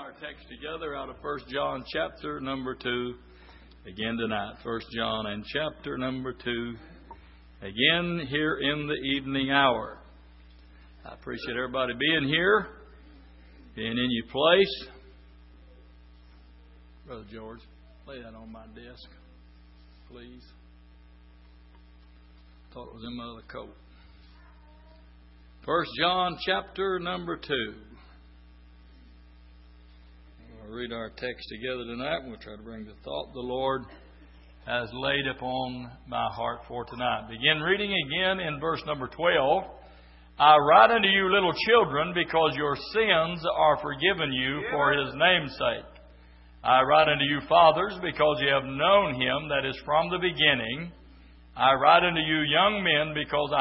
our text together out of 1 John chapter number 2 again tonight. 1 John and chapter number 2 again here in the evening hour. I appreciate everybody being here, being in your place. Brother George, lay that on my desk, please. Thought it was in my other coat. 1 John chapter number 2. We'll read our text together tonight. We'll try to bring the thought the Lord has laid upon my heart for tonight. Begin reading again in verse number 12. I write unto you, little children, because your sins are forgiven you for His name's sake. I write unto you, fathers, because ye have known Him that is from the beginning. I write unto you, young men, because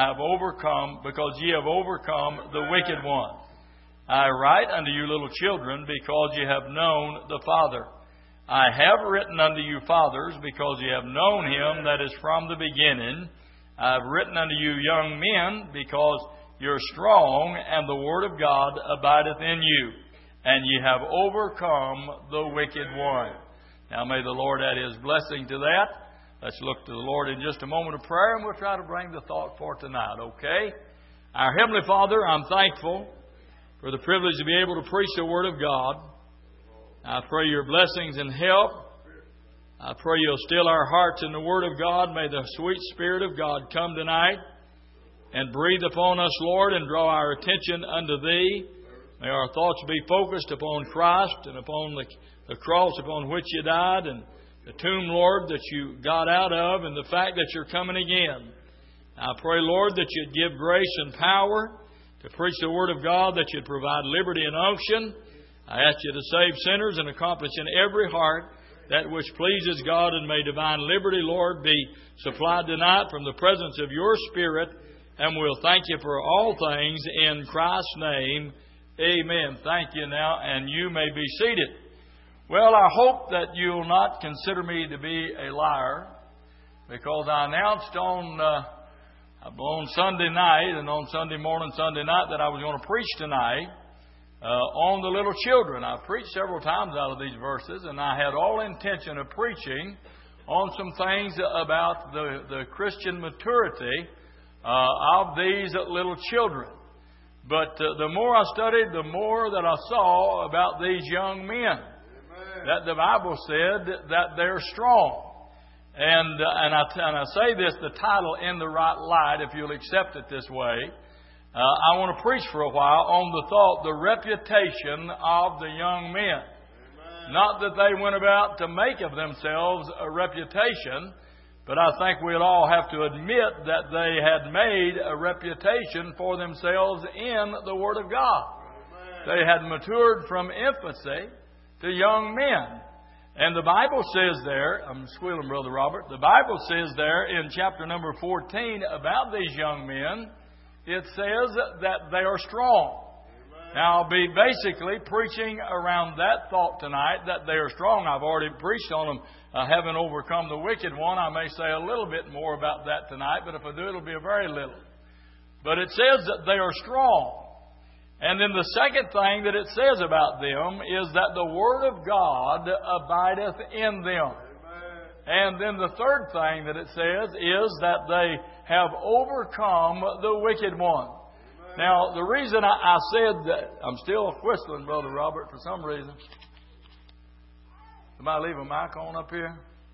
ye have overcome the wicked one. I write unto you, little children, because ye have known the Father. I have written unto you, fathers, because ye have known Him that is from the beginning. I have written unto you, young men, because you're strong, and the Word of God abideth in you, and ye have overcome the wicked one. Now may the Lord add His blessing to that. Let's look to the Lord in just a moment of prayer, and we'll try to bring the thought for tonight, okay? Our Heavenly Father, I'm thankful for the privilege to be able to preach the Word of God. I pray your blessings and help. I pray you'll still our hearts in the Word of God. May the sweet Spirit of God come tonight and breathe upon us, Lord, and draw our attention unto Thee. May our thoughts be focused upon Christ and upon the cross upon which You died, and the tomb, Lord, that You got out of, and the fact that You're coming again. I pray, Lord, that You'd give grace and power to preach the Word of God, that You'd provide liberty and unction. I ask You to save sinners and accomplish in every heart that which pleases God, and may divine liberty, Lord, be supplied tonight from the presence of Your Spirit, and we'll thank You for all things in Christ's name. Amen. Thank you now, and you may be seated. Well, I hope that you'll not consider me to be a liar, because I announced on Sunday night and on Sunday morning, Sunday night, that I was going to preach tonight on the little children. I've preached several times out of these verses, and I had all intention of preaching on some things about the Christian maturity of these little children. But the more I studied, the more that I saw about these young men. That the Bible said that they're strong. And I say this, the title, In the Right Light, if you'll accept it this way. I want to preach for a while on the thought, the reputation of the young men. Amen. Not that they went about to make of themselves a reputation, but I think we'll all have to admit that they had made a reputation for themselves in the Word of God. Amen. They had matured from infancy to young men. And the Bible says there, I'm squealing, Brother Robert, the Bible says there in chapter number 14 about these young men, it says that they are strong. Amen. Now I'll be basically preaching around that thought tonight, that they are strong. I've already preached on them having overcome the wicked one. I may say a little bit more about that tonight, but if I do, it'll be a very little. But it says that they are strong. And then the second thing that it says about them is that the Word of God abideth in them. Amen. And then the third thing that it says is that they have overcome the wicked one. Amen. Now, the reason I said that, I'm still whistling, Brother Robert, for some reason. Somebody leave a mic on up here?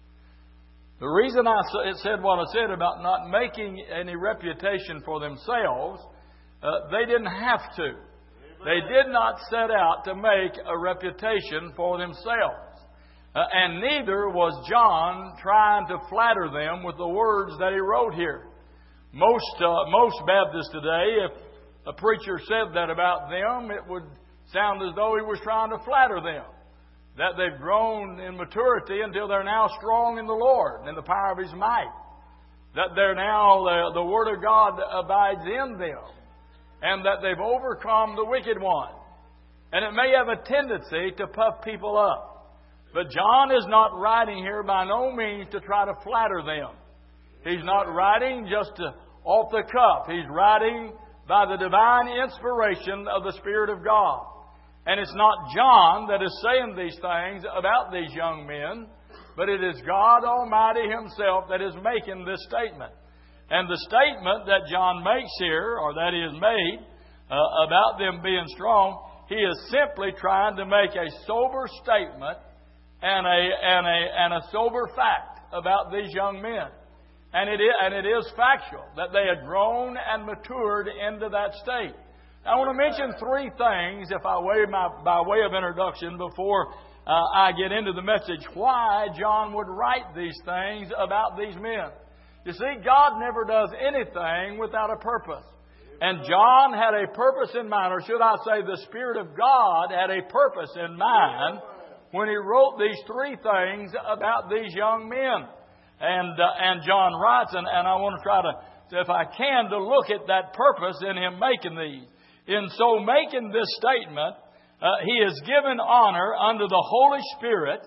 The reason it said what I said about not making any reputation for themselves, they didn't have to. They did not set out to make a reputation for themselves. And neither was John trying to flatter them with the words that he wrote here. Most Baptists today, if a preacher said that about them, it would sound as though he was trying to flatter them. That they've grown in maturity until they're now strong in the Lord and in the power of His might. That they're now, the Word of God abides in them. And that they've overcome the wicked one. And it may have a tendency to puff people up. But John is not writing here by no means to try to flatter them. He's not writing just off the cuff. He's writing by the divine inspiration of the Spirit of God. And it's not John that is saying these things about these young men, but it is God Almighty Himself that is making this statement. And the statement that John makes here, or that is made about them being strong, he is simply trying to make a sober statement and a sober fact about these young men. And it is factual that they had grown and matured into that state. I want to mention three things, by way of introduction, before I get into the message, why John would write these things about these men. You see, God never does anything without a purpose. And John had a purpose in mind, or should I say the Spirit of God had a purpose in mind when He wrote these three things about these young men. And John writes, and I want to try to, if I can, to look at that purpose in him making these. In so making this statement, he is given honor under the Holy Spirit,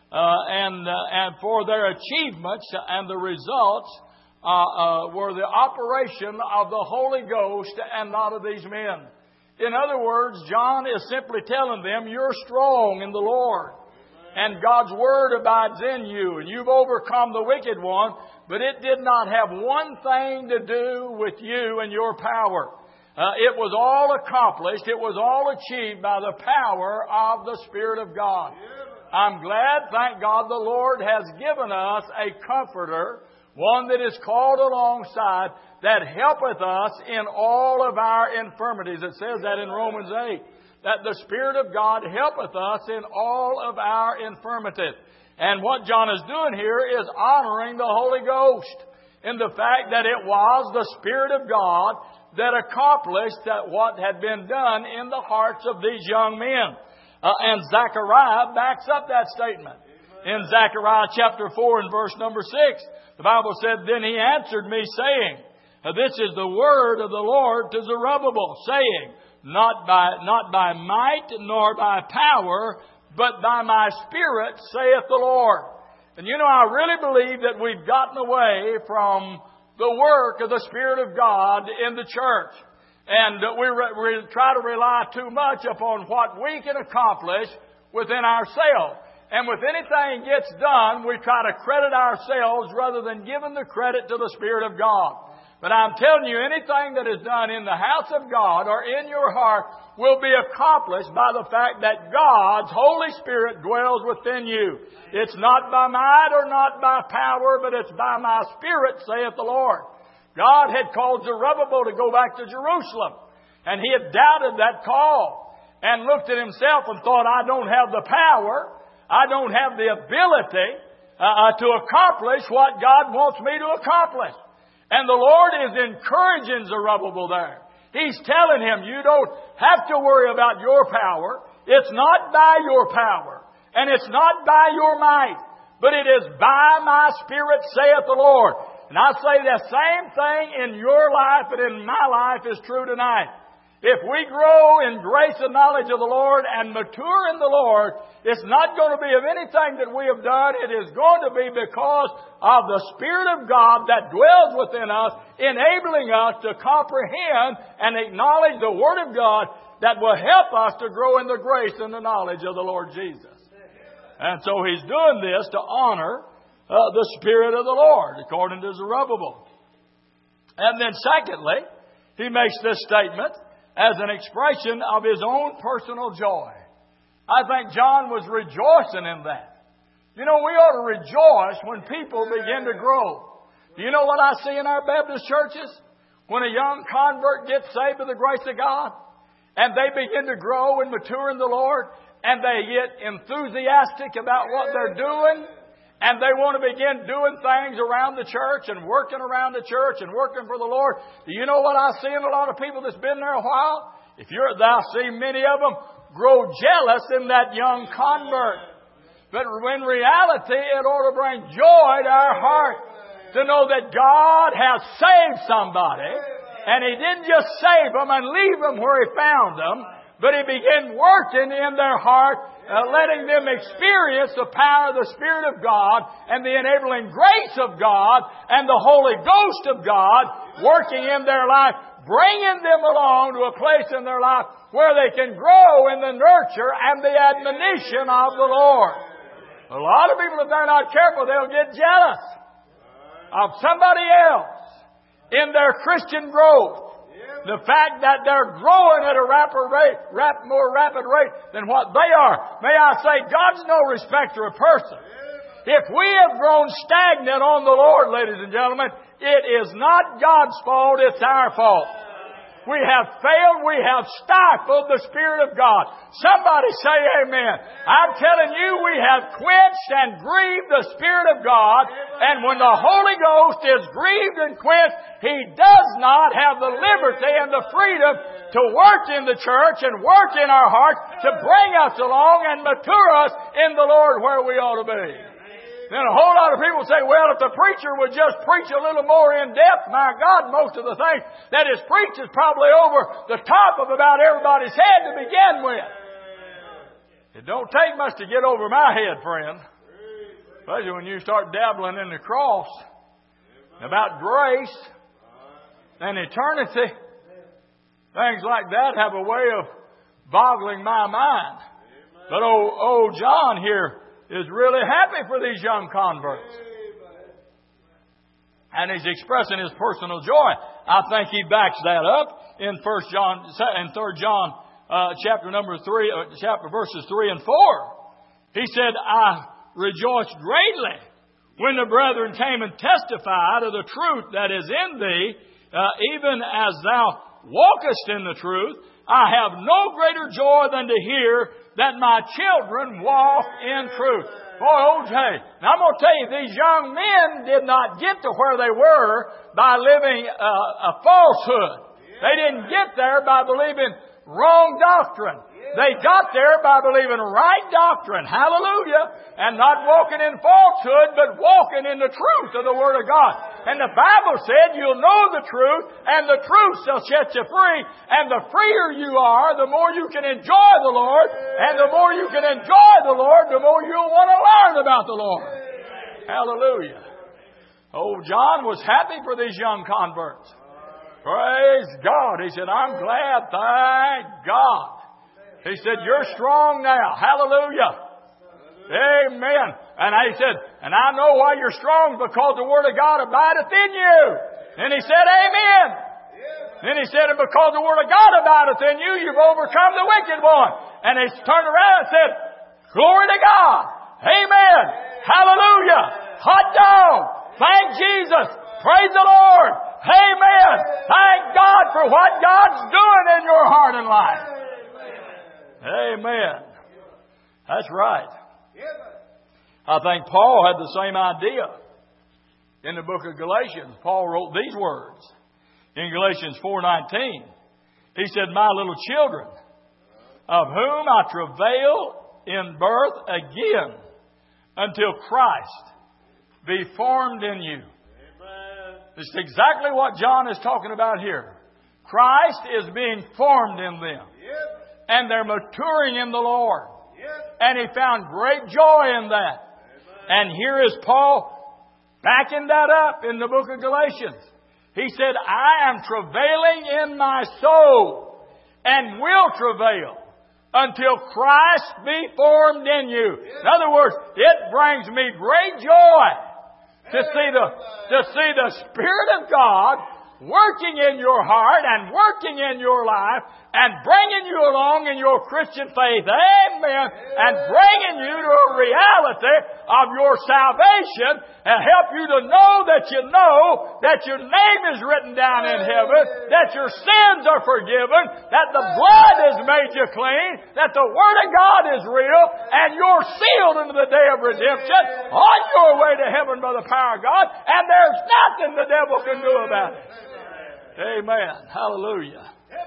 and for their achievements and the results were the operation of the Holy Ghost and not of these men. In other words, John is simply telling them, you're strong in the Lord. And God's Word abides in you, and you've overcome the wicked one, but it did not have one thing to do with you and your power. It was all accomplished, it was all achieved by the power of the Spirit of God. I'm glad, thank God, the Lord has given us a comforter, one that is called alongside, that helpeth us in all of our infirmities. It says that in Romans 8. That the Spirit of God helpeth us in all of our infirmities. And what John is doing here is honoring the Holy Ghost in the fact that it was the Spirit of God that accomplished that what had been done in the hearts of these young men. And Zechariah backs up that statement. In Zechariah chapter 4 and verse number 6, the Bible said, Then he answered me, saying, This is the word of the Lord to Zerubbabel, saying, Not by might nor by power, but by my Spirit, saith the Lord. And you know, I really believe that we've gotten away from the work of the Spirit of God in the church. And we try to rely too much upon what we can accomplish within ourselves. And with anything gets done, we try to credit ourselves rather than giving the credit to the Spirit of God. But I'm telling you, anything that is done in the house of God or in your heart will be accomplished by the fact that God's Holy Spirit dwells within you. It's not by might or not by power, but it's by my Spirit, saith the Lord. God had called Zerubbabel to go back to Jerusalem, and he had doubted that call and looked at himself and thought, I don't have the power, I don't have the ability to accomplish what God wants me to accomplish. And the Lord is encouraging Zerubbabel there. He's telling him, you don't have to worry about your power. It's not by your power. And it's not by your might. But it is by my Spirit, saith the Lord. And I say the same thing in your life and in my life is true tonight. If we grow in grace and knowledge of the Lord and mature in the Lord, it's not going to be of anything that we have done. It is going to be because of the Spirit of God that dwells within us, enabling us to comprehend and acknowledge the Word of God that will help us to grow in the grace and the knowledge of the Lord Jesus. And so He's doing this to honor the Spirit of the Lord, according to Zerubbabel. And then secondly, he makes this statement as an expression of his own personal joy. I think John was rejoicing in that. You know, we ought to rejoice when people begin to grow. Do you know what I see in our Baptist churches? When a young convert gets saved by the grace of God, and they begin to grow and mature in the Lord, and they get enthusiastic about what they're doing, and they want to begin doing things around the church and working around the church and working for the Lord. Do you know what I see in a lot of people that's been there a while? Thou see many of them grow jealous in that young convert. But in reality, it ought to bring joy to our heart to know that God has saved somebody. And He didn't just save them and leave them where He found them, but He began working in their heart, letting them experience the power of the Spirit of God and the enabling grace of God and the Holy Ghost of God working in their life, bringing them along to a place in their life where they can grow in the nurture and the admonition of the Lord. A lot of people, if they're not careful, they'll get jealous of somebody else in their Christian growth. The fact that they're growing at a more rapid rate than what they are. May I say, God's no respecter of person. If we have grown stagnant on the Lord, ladies and gentlemen, it is not God's fault, it's our fault. We have failed, we have stifled the Spirit of God. Somebody say amen. I'm telling you, we have quenched and grieved the Spirit of God. And when the Holy Ghost is grieved and quenched, He does not have the liberty and the freedom to work in the church and work in our hearts to bring us along and mature us in the Lord where we ought to be. Then a whole lot of people say, well, if the preacher would just preach a little more in depth, my God, most of the things that is preached is probably over the top of about everybody's head to begin with. It don't take much to get over my head, friend. Especially when you start dabbling in the cross, about grace and eternity. Things like that have a way of boggling my mind. But old John here is really happy for these young converts. And he's expressing his personal joy. I think he backs that up in 3 John chapter number 3, chapter verses 3 and 4. He said, I rejoiced greatly when the brethren came and testified of the truth that is in thee, even as thou walkest in the truth. I have no greater joy than to hear that my children walk in truth. Boy, OJ, now I'm going to tell you, these young men did not get to where they were by living a falsehood. They didn't get there by believing wrong doctrine. They got there by believing right doctrine. Hallelujah. And not walking in falsehood, but walking in the truth of the Word of God. And the Bible said you'll know the truth, and the truth shall set you free. And the freer you are, the more you can enjoy the Lord. And the more you can enjoy the Lord, the more you'll want to learn about the Lord. Hallelujah. Old John was happy for these young converts. Praise God. He said, I'm glad, thank God. He said, you're strong now. Hallelujah. Amen. And he said, and I know why you're strong, because the Word of God abideth in you. And he said, amen. Then he said, and because the Word of God abideth in you, you've overcome the wicked one. And he turned around and said, glory to God. Amen. Hallelujah. Hot dog. Thank Jesus. Praise the Lord. Amen. Thank God for what God's doing in your heart and life. Amen. That's right. I think Paul had the same idea in the book of Galatians. Paul wrote these words in Galatians 4:19. He said, my little children, of whom I travail in birth again until Christ be formed in you. This is exactly what John is talking about here. Christ is being formed in them. And they're maturing in the Lord. And he found great joy in that. And here is Paul backing that up in the book of Galatians. He said, I am travailing in my soul and will travail until Christ be formed in you. In other words, it brings me great joy to see the Spirit of God working in your heart and working in your life and bringing you along in your Christian faith. Amen. And bringing you to a reality of your salvation and help you to know that your name is written down in heaven, that your sins are forgiven, that the blood has made you clean, that the Word of God is real, and you're sealed into the day of redemption on your way to heaven by the power of God, and there's nothing the devil can do about it. Amen. Hallelujah.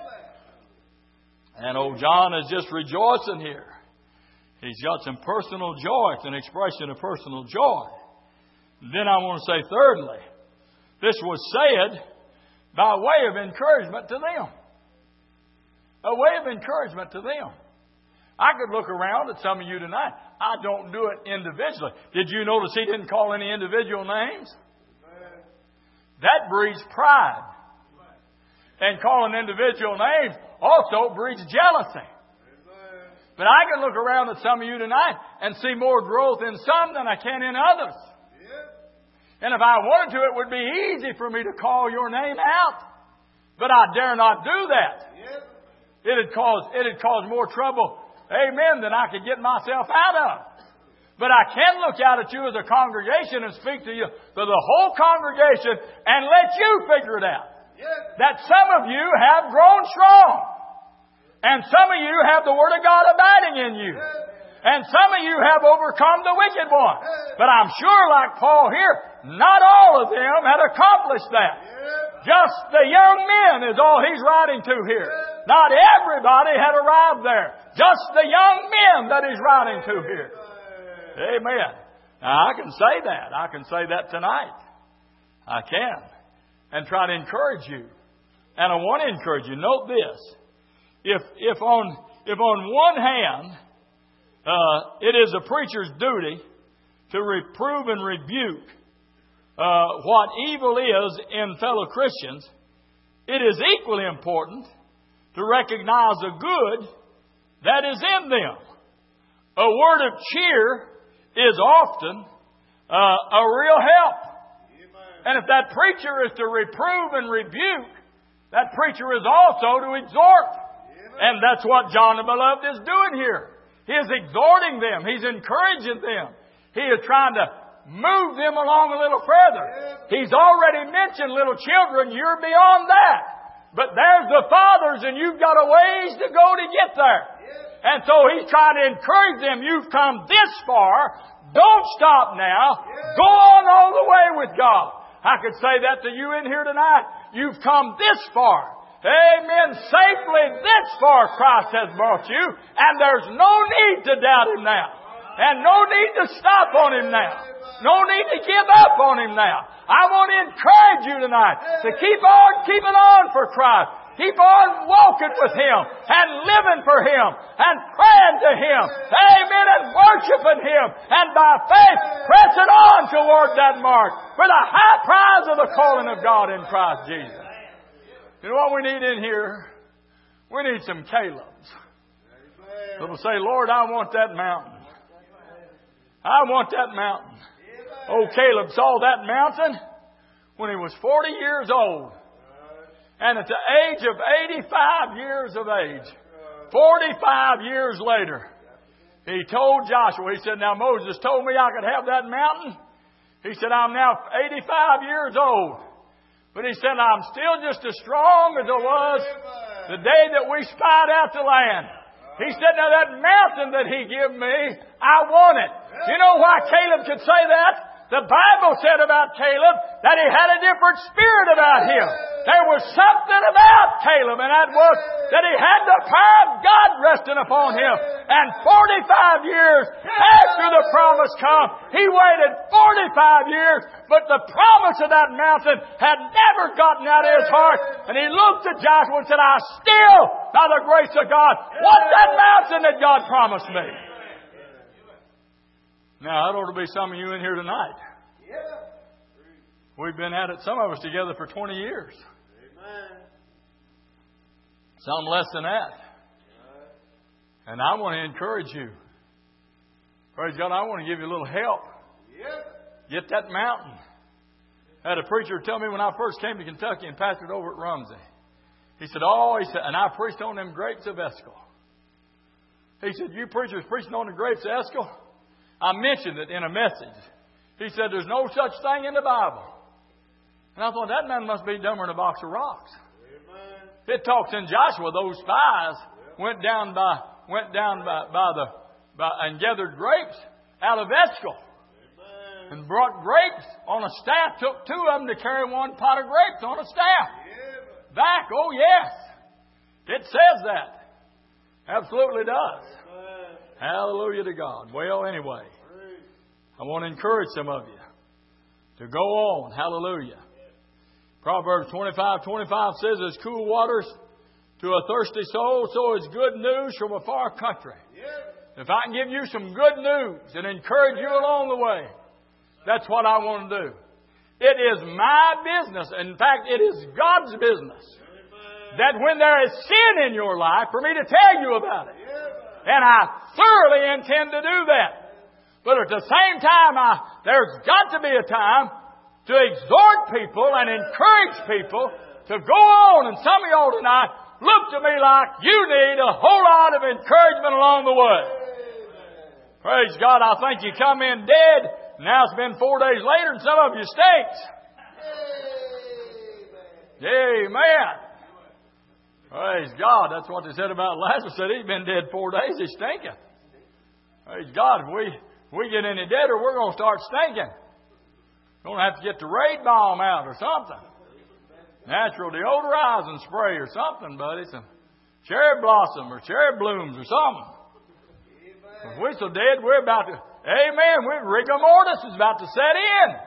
And old John is just rejoicing here. He's got some personal joy. It's an expression of personal joy. Then I want to say thirdly, this was said by way of encouragement to them. A way of encouragement to them. I could look around at some of you tonight. I don't do it individually. Did you notice he didn't call any individual names? That breeds pride. and calling individual names also breeds jealousy. But I can look around at some of you tonight and see more growth in some than I can in others. And if I wanted to, it would be easy for me to call your name out. But I dare not do that. It'd cause more trouble, amen, than I could get myself out of. But I can look out at you as a congregation and speak to you, to the whole congregation, and let you figure it out. That some of you have grown strong. And some of you have the Word of God abiding in you. And some of you have overcome the wicked one. But I'm sure, like Paul here, not all of them had accomplished that. Just the young men is all he's writing to here. Not everybody had arrived there. Just the young men that he's writing to here. Amen. Now, I can say that. I can say that tonight. I can. And try to encourage you. And I want to encourage you. Note this. If on one hand, it is a preacher's duty to reprove and rebuke what evil is in fellow Christians, it is equally important to recognize the good that is in them. A word of cheer is often a real help. And if that preacher is to reprove and rebuke, that preacher is also to exhort. And that's what John the Beloved is doing here. He is exhorting them. He's encouraging them. He is trying to move them along a little further. He's already mentioned little children. You're beyond that. But there's the fathers, and you've got a ways to go to get there. And so he's trying to encourage them. You've come this far. Don't stop now. Go on all the way with God. I could say that to you in here tonight. You've come this far. Amen. Safely this far Christ has brought you. And there's no need to doubt Him now. And no need to stop on Him now. No need to give up on Him now. I want to encourage you tonight to keep on keeping on for Christ. Keep on walking with Him and living for Him and praying to Him. Amen. And worshiping Him. And by faith pressing on toward that mark for the high prize of the calling of God in Christ Jesus. You know what we need in here? We need some Calebs. That'll say, Lord, I want that mountain. I want that mountain. Oh, Caleb saw that mountain when he was 40 years old. And at the age of 85 years of age, 45 years later, he told Joshua, he said, now Moses told me I could have that mountain. He said, I'm now 85 years old. But he said, I'm still just as strong as I was the day that we spied out the land. He said, now that mountain that He gave me, I want it. You know why Caleb could say that? The Bible said about Caleb that he had a different spirit about him. There was something about Caleb, and that was that he had the power of God resting upon him. And 45 years after the promise come, he waited 45 years, but the promise of that mountain had never gotten out of his heart. And he looked at Joshua and said, I still, by the grace of God, want that mountain that God promised me. Now, that ought to be some of you in here tonight. We've been at it, some of us together for 20 years. Some less than that. And I want to encourage you. Praise God, I want to give you a little help. Get that mountain. I had a preacher tell me when I first came to Kentucky and pastored over at Rumsey. He said, and I preached on them grapes of Eshcol. He said, you preachers preaching on the grapes of Eshcol? I mentioned it in a message. He said, there's no such thing in the Bible. And I thought, that man must be dumber than a box of rocks. Amen. It talks in Joshua, those spies went down and gathered grapes out of Eshcol. Amen. And brought grapes on a staff. Took two of them to carry one pot of grapes on a staff. Yeah. Back, oh yes. It says that. Absolutely does. Hallelujah to God. Well, anyway, I want to encourage some of you to go on. Hallelujah. Proverbs 25:25 says, as cool waters to a thirsty soul, so is good news from a far country. If I can give you some good news and encourage you along the way, that's what I want to do. It is my business. In fact, it is God's business that when there is sin in your life, for me to tell you about it. And I thoroughly intend to do that. But at the same time, there's got to be a time to exhort people and encourage people to go on. And some of y'all tonight look to me like you need a whole lot of encouragement along the way. Praise God. I think you come in dead. Now it's been 4 days later and some of you stinks. Amen. Praise God. That's what they said about Lazarus. Said he's been dead 4 days. He's stinking. Praise God. If we get any deader, we're going to start stinking. Going to have to get the Raid Balm out or something. Natural deodorizing spray or something, buddy. Some cherry blossom or cherry blooms or something. If we're so dead, we're about to... Amen. Rigor mortis is about to set in.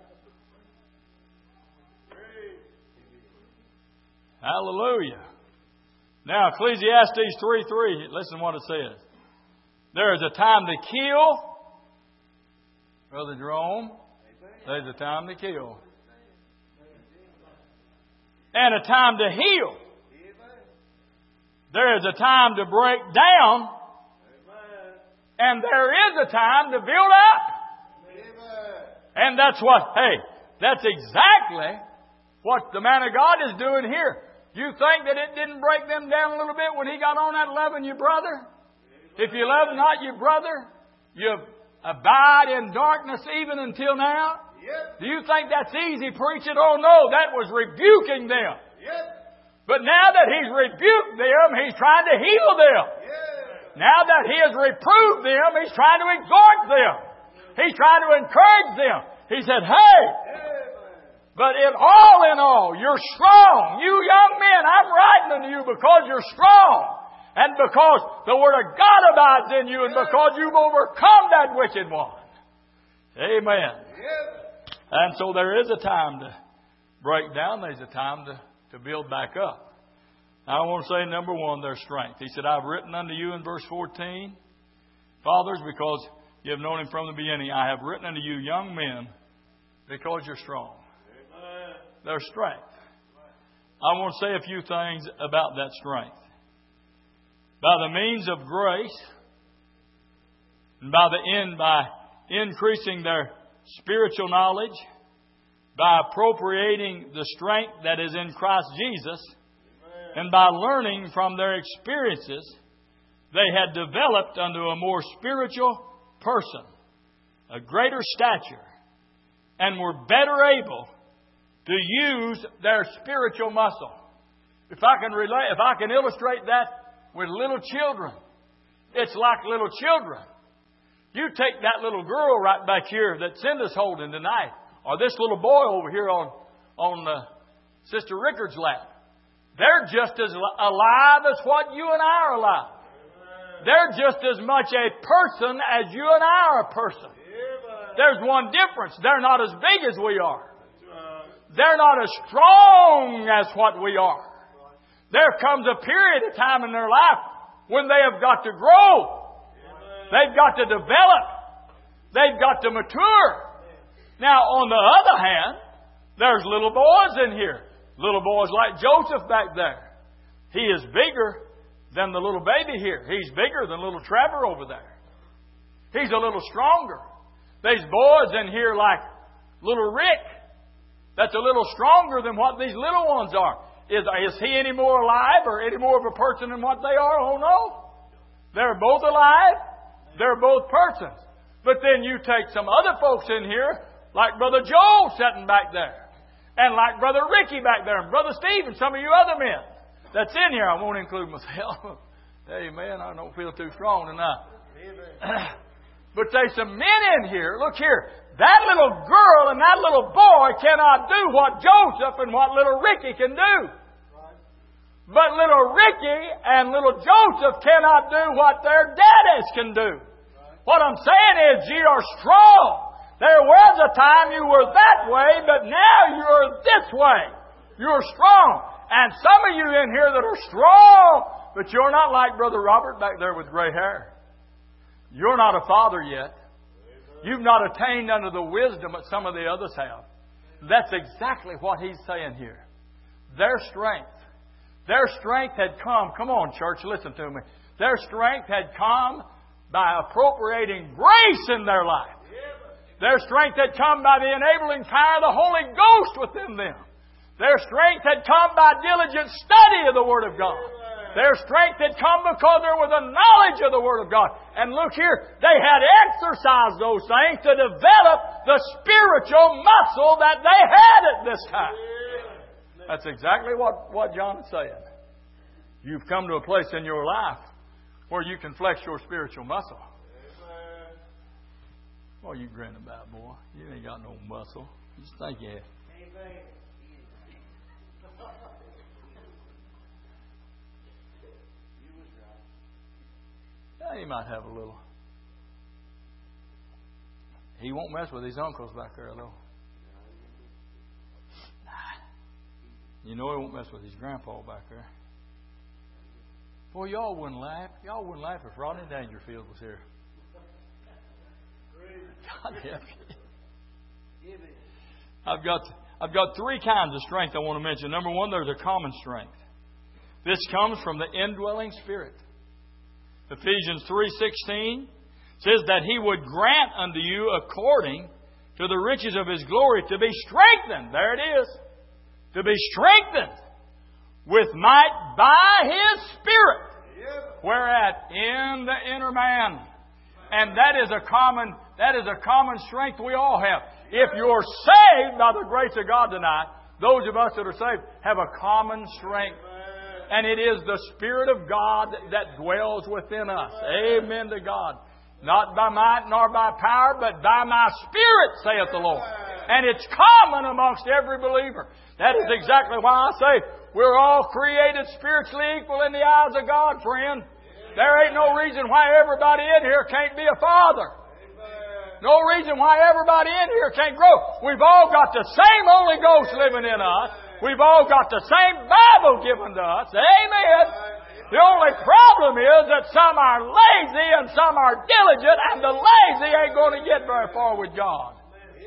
Hallelujah. Now, Ecclesiastes 3:3, listen to what it says. There is a time to kill. Brother Jerome, there's a time to kill. And a time to heal. There is a time to break down. And there is a time to build up. And that's exactly what the man of God is doing here. You think that it didn't break them down a little bit when he got on that loving you brother? If you love not your brother, you abide in darkness even until now. Do you think that's easy preaching? Oh no, that was rebuking them. But now that he's rebuked them, he's trying to heal them. Now that he has reproved them, he's trying to exhort them. He's trying to encourage them. He said, hey, but in all, you're strong. You young men, I'm writing unto you because you're strong. And because the Word of God abides in you and because you've overcome that wicked one. Amen. And so there is a time to break down. There's a time to build back up. Now, I want to say, number one, their strength. He said, I've written unto you in verse 14, fathers, because you have known him from the beginning. I have written unto you, young men, because you're strong. Their strength. I want to say a few things about that strength. By the means of grace, and by increasing their spiritual knowledge, by appropriating the strength that is in Christ Jesus, and by learning from their experiences, they had developed unto a more spiritual person, a greater stature, and were better able to use their spiritual muscle. If I can illustrate that with little children, it's like little children. You take that little girl right back here that Cinda's holding tonight, or this little boy over here on Sister Rickard's lap. They're just as alive as what you and I are alive. They're just as much a person as you and I are a person. There's one difference. They're not as big as we are. They're not as strong as what we are. There comes a period of time in their life when they have got to grow. They've got to develop. They've got to mature. Now, on the other hand, there's little boys in here. Little boys like Joseph back there. He is bigger than the little baby here. He's bigger than little Trevor over there. He's a little stronger. There's boys in here like little Rick. That's a little stronger than what these little ones are. Is he any more alive or any more of a person than what they are? Oh no. They're both alive. They're both persons. But then you take some other folks in here, like Brother Joel sitting back there. And like Brother Ricky back there, and Brother Steve, and some of you other men that's in here. I won't include myself. Amen. I don't feel too strong tonight. But there's some men in here. Look here. That little girl and that little boy cannot do what Joseph and what little Ricky can do. But little Ricky and little Joseph cannot do what their daddies can do. What I'm saying is, ye are strong. There was a time you were that way, but now you're this way. You're strong. And some of you in here that are strong, but you're not like Brother Robert back there with gray hair. You're not a father yet. You've not attained unto the wisdom that some of the others have. That's exactly what he's saying here. Their strength. Their strength had come. Come on, church, listen to me. Their strength had come by appropriating grace in their life. Their strength had come by the enabling power of the Holy Ghost within them. Their strength had come by diligent study of the Word of God. Their strength had come because there was a knowledge of the Word of God. And look here, they had exercised those things to develop the spiritual muscle that they had at this time. That's exactly what John is saying. You've come to a place in your life where you can flex your spiritual muscle. What are you grinning about, boy? You ain't got no muscle. You just think you have. Yeah, he might have a little. He won't mess with his uncles back there, though. You know he won't mess with his grandpa back there. Boy, y'all wouldn't laugh. Y'all wouldn't laugh if Rodney Dangerfield was here. God help you. I've got three kinds of strength I want to mention. Number one, there's a common strength. This comes from the indwelling Spirit. Ephesians 3:16 says that He would grant unto you according to the riches of His glory to be strengthened. There it is. To be strengthened with might by His Spirit. Whereat in the inner man. And that is a common strength we all have. If you're saved by the grace of God tonight, those of us that are saved have a common strength. And it is the Spirit of God that dwells within us. Amen to God. Not by might nor by power, but by my Spirit, saith the Lord. And it's common amongst every believer. That is exactly why I say we're all created spiritually equal in the eyes of God, friend. There ain't no reason why everybody in here can't be a father. No reason why everybody in here can't grow. We've all got the same Holy Ghost living in us. We've all got the same Bible given to us. Amen. The only problem is that some are lazy and some are diligent, and the lazy ain't going to get very far with God.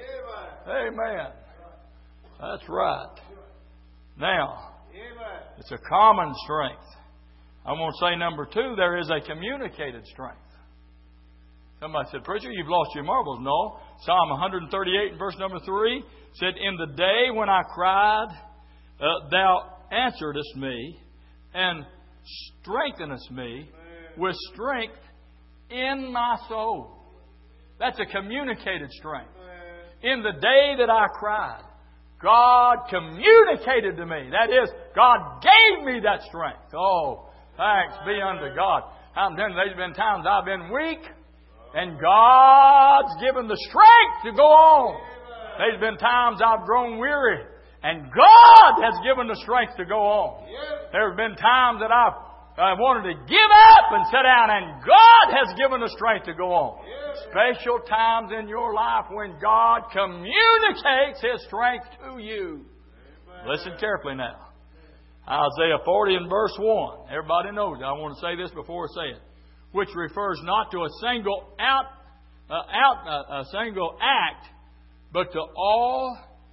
Amen. That's right. Now, it's a common strength. I'm going to say number two, there is a communicated strength. Somebody said, "Preacher, you've lost your marbles." No. Psalm 138 and verse number 3 said, "In the day when I cried, Thou answeredest me, and strengthenest me with strength in my soul." That's a communicated strength. In the day that I cried, God communicated to me. That is, God gave me that strength. Oh, thanks be unto God. I'm telling you, there's been times I've been weak, and God's given the strength to go on. There's been times I've grown weary, and God has given the strength to go on. There have been times that I wanted to give up and sit down, and God has given the strength to go on. Special times in your life when God communicates His strength to you. Listen carefully now. Isaiah 40 and verse 1. Everybody knows it. I want to say this before I say it. Which refers not to a single single act, but to all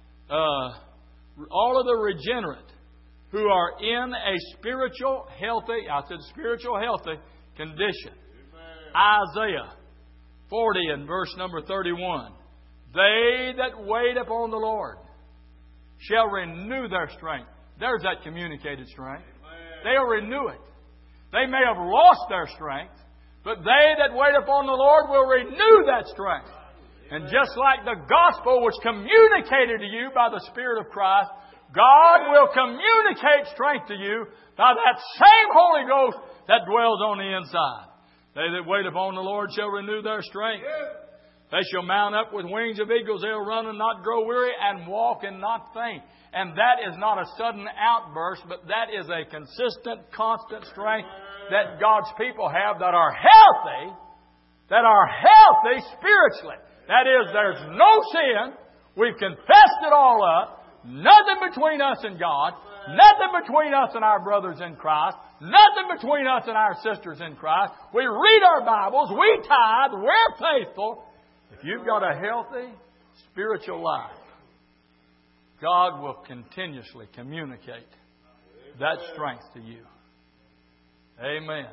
of the regenerate who are in a spiritual healthy condition. Isaiah 40 and verse number 31. They that wait upon the Lord shall renew their strength. There's that communicated strength. They'll renew it. They may have lost their strength, but they that wait upon the Lord will renew that strength. And just like the gospel was communicated to you by the Spirit of Christ, God will communicate strength to you by that same Holy Ghost that dwells on the inside. They that wait upon the Lord shall renew their strength. They shall mount up with wings of eagles. They'll run and not grow weary, and walk and not faint. And that is not a sudden outburst, but that is a consistent, constant strength that God's people have that are healthy spiritually. That is, there's no sin. We've confessed it all up. Nothing between us and God. Nothing between us and our brothers in Christ. Nothing between us and our sisters in Christ. We read our Bibles. We tithe. We're faithful. If you've got a healthy spiritual life, God will continuously communicate that strength to you. Amen.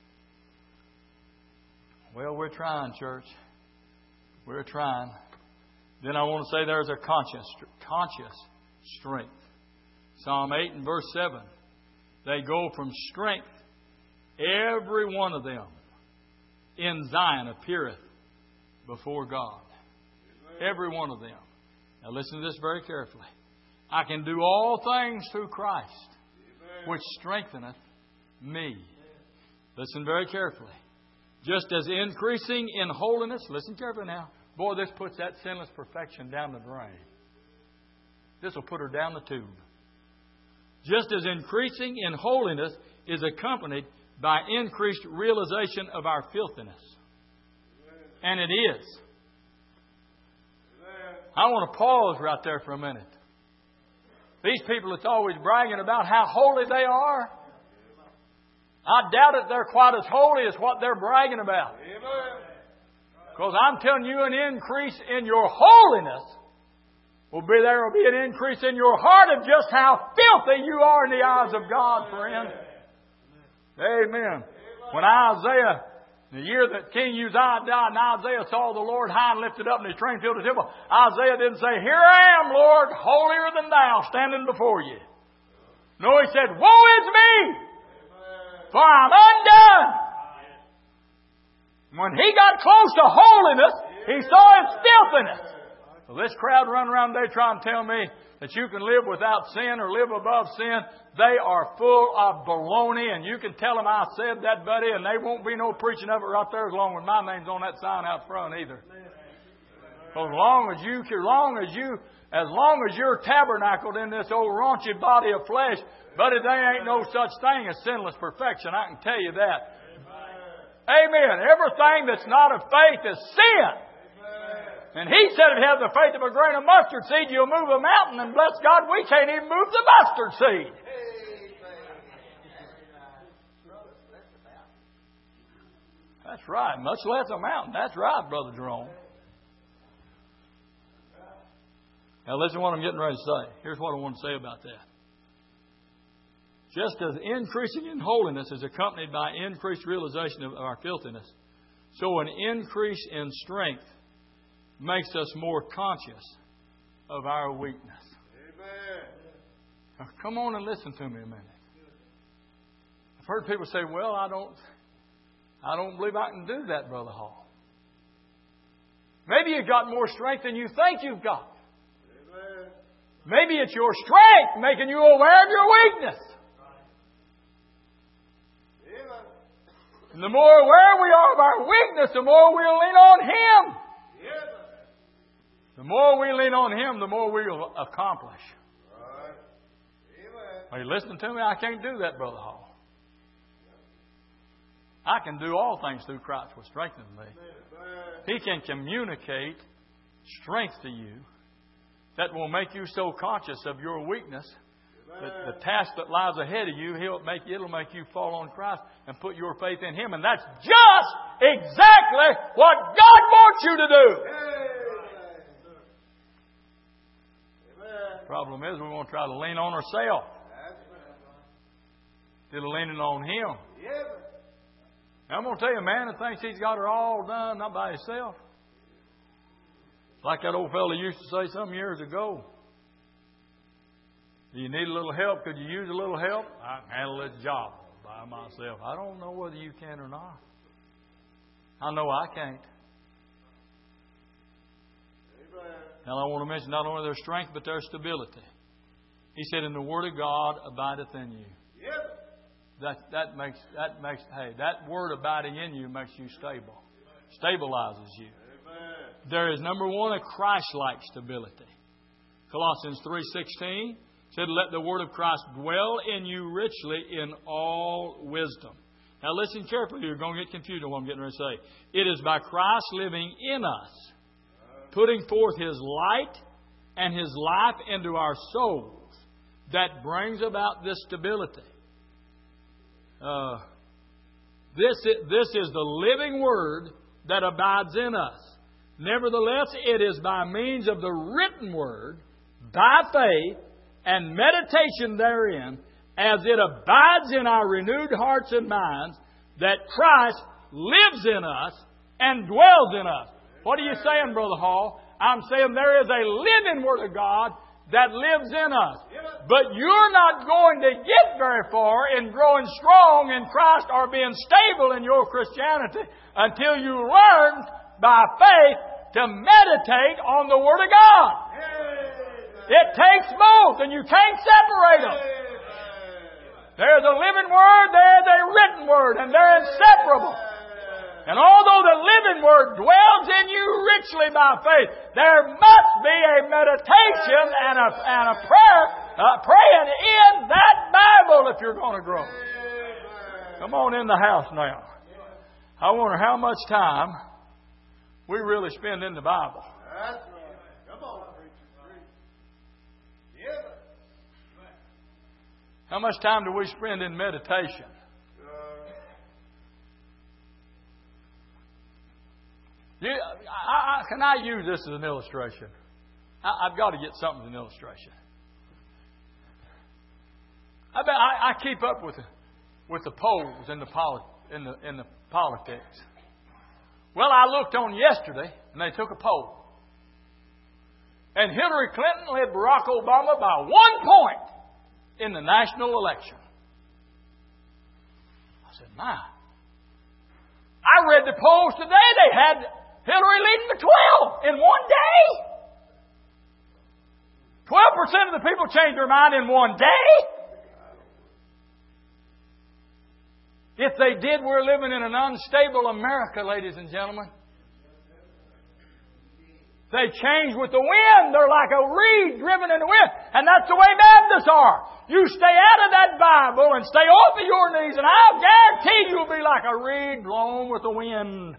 Well, we're trying, church. We're trying. Then I want to say there's a conscious strength. Psalm 8 and verse 7. They go from strength, every one of them in Zion appeareth before God. Every one of them. Now listen to this very carefully. I can do all things through Christ, which strengtheneth me. Listen very carefully. Just as increasing in holiness, listen carefully now. Boy, this puts that sinless perfection down the drain. This will put her down the tube. Just as increasing in holiness is accompanied by increased realization of our filthiness. And it is. I want to pause right there for a minute. These people that's always bragging about how holy they are, I doubt that they're quite as holy as what they're bragging about. Because I'm telling you, an increase in your holiness will be there. Will be an increase in your heart of just how filthy you are in the eyes of God, friend. Amen. When Isaiah, the year that King Uzziah died, and Isaiah saw the Lord high and lifted up, and His train filled the temple, Isaiah didn't say, "Here I am, Lord, holier than thou, standing before you." No, he said, "Woe is me, for I'm undone." When he got close to holiness, he saw its filthiness. So this crowd run around there trying to tell me that you can live without sin or live above sin. They are full of baloney, and you can tell them I said that, buddy, and they won't be no preaching of it right there as long as my name's on that sign out front either. So as long as you're tabernacled in this old raunchy body of flesh, buddy, there ain't no such thing as sinless perfection. I can tell you that. Amen. Everything that's not of faith is sin. And He said if you have the faith of a grain of mustard seed, you'll move a mountain. And bless God, we can't even move the mustard seed. That's right. Much less a mountain. That's right, Brother Jerome. Now listen to what I'm getting ready to say. Here's what I want to say about that. Just as increasing in holiness is accompanied by increased realization of our filthiness, so an increase in strength makes us more conscious of our weakness. Amen. Now, come on and listen to me a minute. I've heard people say, "Well, I don't believe I can do that, Brother Hall." Maybe you've got more strength than you think you've got. Amen. Maybe it's your strength making you aware of your weakness. And the more aware we are of our weakness, the more we'll lean on Him. The more we lean on Him, the more we'll accomplish. Are you listening to me? I can't do that, Brother Hall. I can do all things through Christ which strengthens me. He can communicate strength to you that will make you so conscious of your weakness that the task that lies ahead of you, it'll make you fall on Christ and put your faith in Him. And that's just exactly what God wants you to do. The problem is we want to try to lean on ourselves instead of leaning on Him. Now, I'm going to tell you, a man that thinks he's got it all done, not by himself. Like that old fellow used to say some years ago. Do you need a little help? Could you use a little help? I can handle this job by myself. I don't know whether you can or not. I know I can't. Now I want to mention not only their strength, but their stability. He said, "In the Word of God abideth in you." That word abiding in you makes you stable. Stabilizes you. There is, number one, a Christ-like stability. Colossians 3:16 said, "Let the word of Christ dwell in you richly in all wisdom." Now listen carefully. You're going to get confused on what I'm getting ready to say. It is by Christ living in us, putting forth His light and His life into our souls, that brings about this stability. This is the living Word that abides in us. Nevertheless, it is by means of the written Word, by faith, and meditation therein, as it abides in our renewed hearts and minds, that Christ lives in us and dwells in us. What are you saying, Brother Hall? I'm saying there is a living Word of God that lives in us. But you're not going to get very far in growing strong in Christ or being stable in your Christianity until you learn by faith to meditate on the Word of God. It takes both, and you can't separate them. There's a living Word, there's a written Word, and they're inseparable. And although the living Word dwells in you richly by faith, there must be a meditation and a prayer, praying in that Bible if you're going to grow. Come on in the house now. I wonder how much time we really spend in the Bible. Come on, preacher. How much time do we spend in meditation? Can I use this as an illustration? I've got to get something as an illustration. I keep up with the polls in the politics. Well, I looked on yesterday, and they took a poll. And Hillary Clinton led Barack Obama by 1 point in the national election. I said, my. I read the polls today. They had Hillary leading by 12 in one day. 12% of the people changed their mind in one day. If they did, we're living in an unstable America, ladies and gentlemen. They change with the wind. They're like a reed driven in the wind. And that's the way Baptists are. You stay out of that Bible and stay off of your knees, and I'll guarantee you'll be like a reed blown with the wind.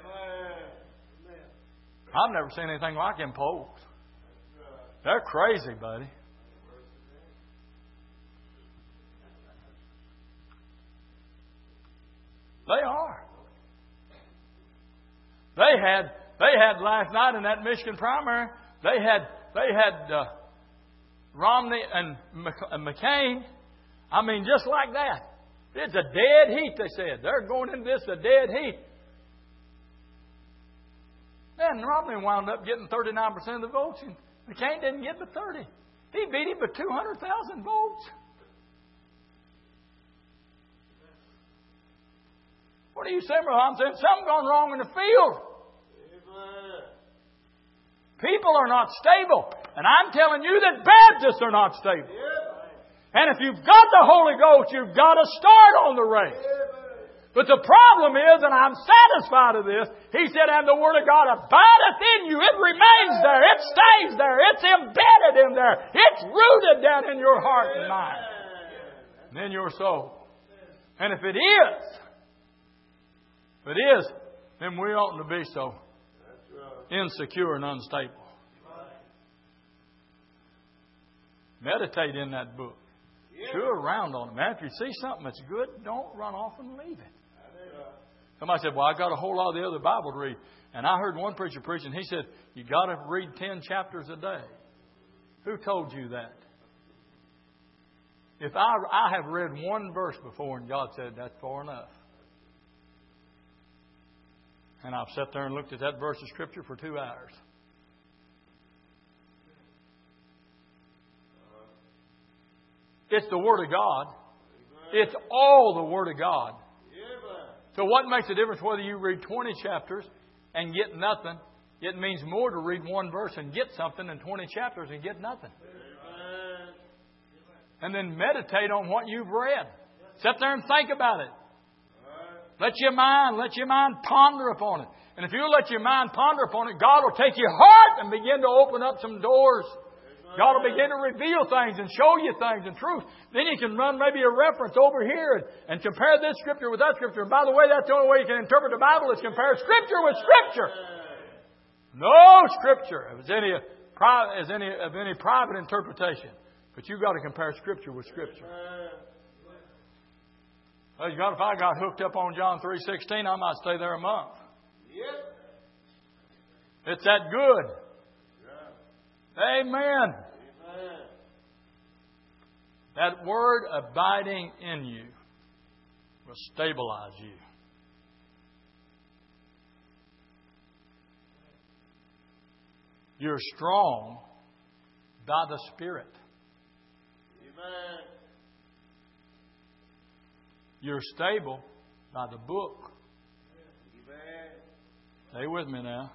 I've never seen anything like them polls. They're crazy, buddy. They are. They had last night in that Michigan primary. They had Romney and McCain. I mean, just like that. It's a dead heat. They said they're going into this a dead heat. Then Romney wound up getting 39% of the votes, and McCain didn't get but 30. He beat him by 200,000 votes. What are you saying, brother? I'm saying something's gone wrong in the field. People are not stable. And I'm telling you that Baptists are not stable. And if you've got the Holy Ghost, you've got to start on the race. But the problem is, and I'm satisfied of this, he said, and the Word of God abideth in you. It remains there. It stays there. It's embedded in there. It's rooted down in your heart and mind. And in your soul. And if it is, then we oughtn't to be so insecure and unstable. Meditate in that book. Chew around on it. Man, if you see something that's good, don't run off and leave it. Somebody said, well, I got a whole lot of the other Bible to read. And I heard one preacher preaching. He said, you got to read 10 chapters a day. Who told you that? If I have read one verse before and God said that's far enough. And I've sat there and looked at that verse of Scripture for 2 hours. It's the Word of God. It's all the Word of God. So what makes a difference whether you read 20 chapters and get nothing? It means more to read one verse and get something than 20 chapters and get nothing. And then meditate on what you've read. Sit there and think about it. Let your mind ponder upon it. And if you let your mind ponder upon it, God will take your heart and begin to open up some doors. God will begin to reveal things and show you things in truth. Then you can run maybe a reference over here and compare this Scripture with that Scripture. And by the way, that's the only way you can interpret the Bible is compare Scripture with Scripture. No Scripture is any private interpretation. But you've got to compare Scripture with Scripture. Well, God, if I got hooked up on John 3:16, I might stay there a month. It's that good. Amen. That word abiding in you will stabilize you. You're strong by the Spirit. Amen. You're stable by the book. Amen. Stay with me now.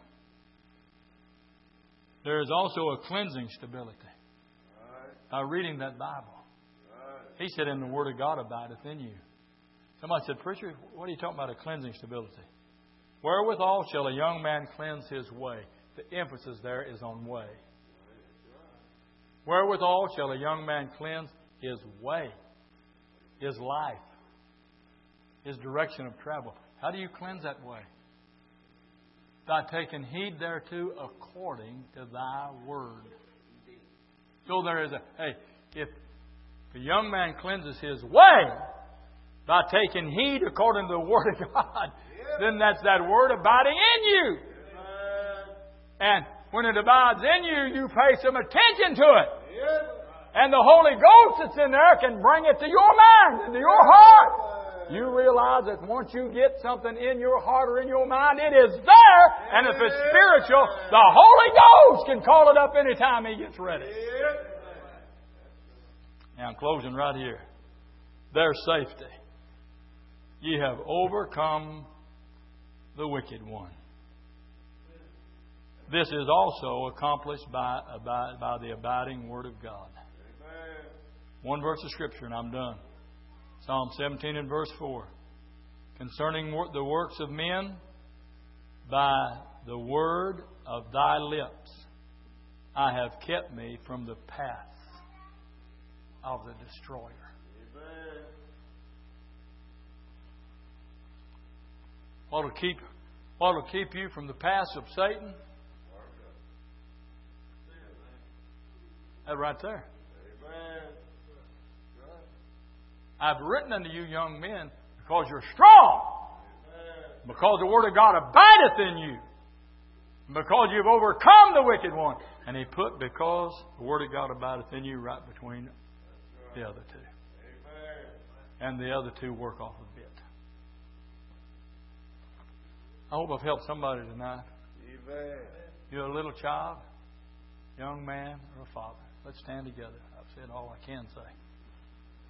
There is also a cleansing stability by reading that Bible. He said, "In the Word of God abideth in you." Somebody said, "Preacher, what are you talking about, a cleansing stability?" Wherewithal shall a young man cleanse his way. The emphasis there is on way. Wherewithal shall a young man cleanse his way, his life, his direction of travel. How do you cleanse that way? By taking heed thereto according to thy word. So there is if the young man cleanses his way by taking heed according to the word of God, then that's that word abiding in you. And when it abides in you, you pay some attention to it. And the Holy Ghost that's in there can bring it to your mind and to your heart. You realize that once you get something in your heart or in your mind, it is there. And if it's spiritual, the Holy Ghost can call it up anytime He gets ready. Now, I'm closing right here. Their safety. Ye have overcome the wicked one. This is also accomplished by the abiding Word of God. One verse of Scripture and I'm done. Psalm 17 and verse 4. Concerning the works of men, by the word of thy lips, I have kept me from the path of the destroyer. Amen. What will keep you from the paths of Satan? That right there. Amen. I've written unto you, young men, because you're strong. Amen. Because the Word of God abideth in you. Because you've overcome the wicked one. And He put because the Word of God abideth in you right between the other two. Amen. And the other two work off a bit. I hope I've helped somebody tonight. Amen. You're a little child, young man, or a father. Let's stand together. I've said all I can say.